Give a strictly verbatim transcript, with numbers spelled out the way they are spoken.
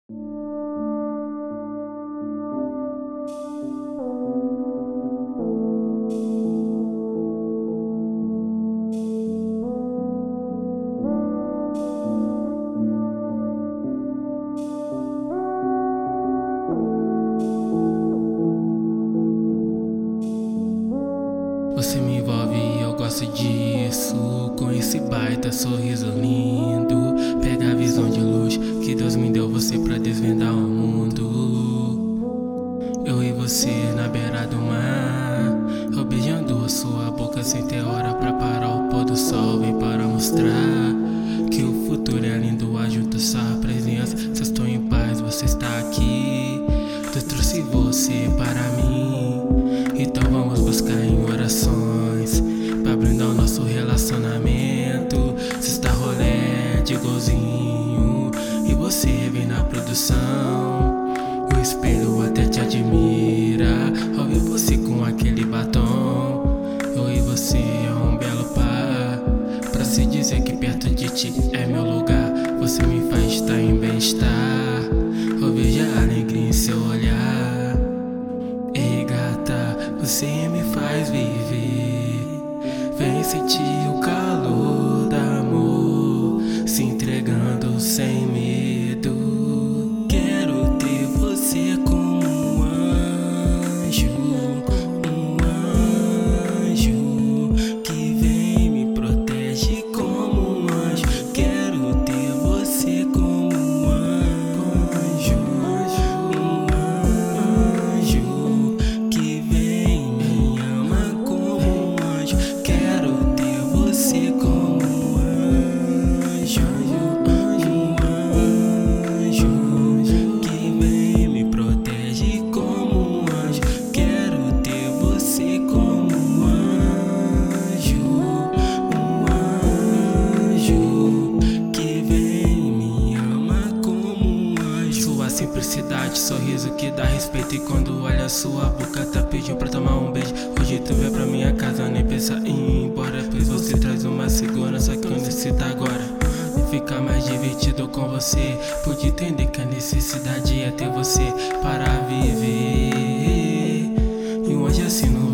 Você me envolve e eu gosto disso. Com esse baita sorriso lindo, pega a visão de luz que Deus me deu, você pra desvendar o mundo. Eu e você na beira do mar, eu beijando a sua boca sem ter hora pra parar o pôr do sol. Vem para mostrar que o futuro é lindo, ajunta sua presença. Se eu estou em paz, você está aqui. Deus trouxe você para mim, então vamos buscar em orações pra brindar o nosso relacionamento. Se está rolê de golzinho e você vem na produção, o espelho até te admira ao ver você com aquele batom. Eu e você é um belo par, pra se dizer que perto de ti é meu lugar. Você me faz estar em bem-estar, eu vejo a alegria em seu olhar. Ei gata, você me faz viver, vem sentir o calor do amor, se entregando sem medo. Quero ter você como um anjo, um anjo que vem me protege como um anjo. Quero ter você como um anjo, um anjo que vem me ama como um anjo. Quero ter você como um anjo, um anjo que vem me protege como um anjo. Quero ter você como um anjo, um anjo que vem me ama como um anjo. Sua simplicidade, sorriso que dá respeito, e quando olha sua boca tá pedindo pra tomar um beijo. Hoje tu vem pra minha casa, nem pensa em ir embora, pois você traz uma segurança que eu necessito agora. E fica mais divertido com você, pude entender que a necessidade é ter você para viver. E um anjo assim no